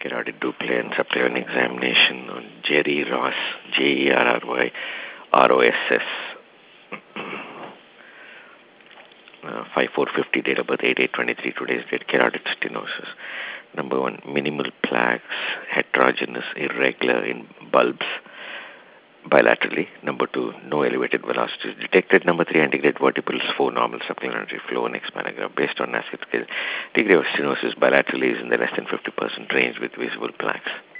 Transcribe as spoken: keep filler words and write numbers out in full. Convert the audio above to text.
carotid Duplex and supplemental examination on Jerry Ross, J E R R Y R O S S. Uh, five four fifty, date of birth eight eight twenty-three, today's date, carotid stenosis. Number one, minimal plaques, heterogeneous, irregular in bulbs bilaterally. Number two, no elevated velocities detected. Number three, antegrade vertebrals, four normal supplementary flow and expanogram. Based on NASCAR scale, degree of stenosis bilaterally is in the less than fifty percent range with visible plaques.